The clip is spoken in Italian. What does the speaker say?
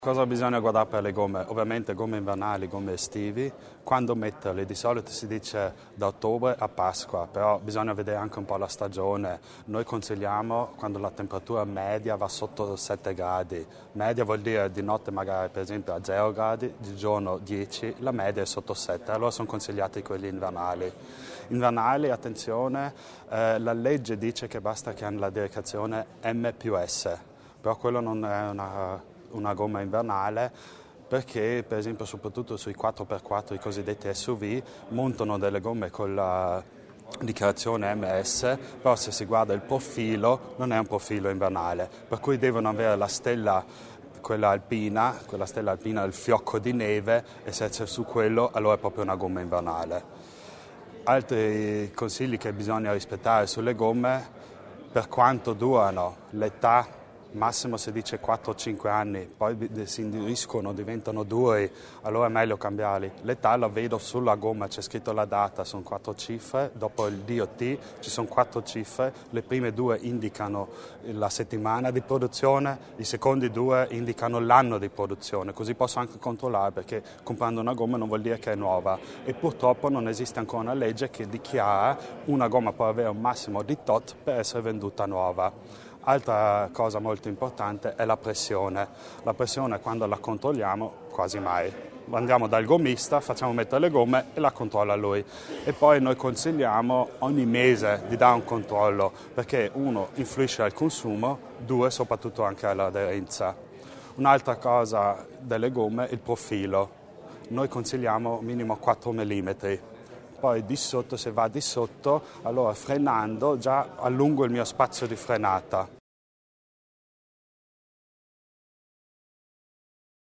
Cosa bisogna guardare per le gomme? Ovviamente gomme invernali, gomme estivi. Quando metterli? Di solito si dice da ottobre a Pasqua, però bisogna vedere anche un po' la stagione. Noi consigliamo quando la temperatura media va sotto 7 gradi. Media vuol dire di notte magari per esempio a 0 gradi, di giorno 10, la media è sotto 7, allora sono consigliati quelli invernali. Invernali, attenzione, la legge dice che basta che hanno la dedicazione M+S, però quello non è una gomma invernale perché per esempio soprattutto sui 4x4 i cosiddetti SUV montano delle gomme con la dichiarazione MS, però se si guarda il profilo non è un profilo invernale, per cui devono avere la stella quella stella alpina del fiocco di neve, e se c'è su quello allora è proprio una gomma invernale. Altri consigli che bisogna rispettare sulle gomme: per quanto durano, l'età, massimo si dice 4-5 anni, poi si indiriscono, diventano duri, allora è meglio cambiarli. L'età la vedo sulla gomma, c'è scritto la data, sono 4 cifre, dopo il DOT ci sono 4 cifre, le prime 2 indicano la settimana di produzione, i secondi 2 indicano l'anno di produzione, così posso anche controllare, perché comprando una gomma non vuol dire che è nuova, e purtroppo non esiste ancora una legge che dichiara una gomma può avere un massimo di tot per essere venduta nuova. Altra cosa molto importante è la pressione. La pressione quando la controlliamo quasi mai. Andiamo dal gommista, facciamo mettere le gomme e la controlla lui. E poi noi consigliamo ogni mese di dare un controllo, perché 1 influisce al consumo, 2 soprattutto anche all'aderenza. Un'altra cosa delle gomme è il profilo. Noi consigliamo minimo 4 mm. Poi di sotto, se va di sotto, allora frenando già allungo il mio spazio di frenata.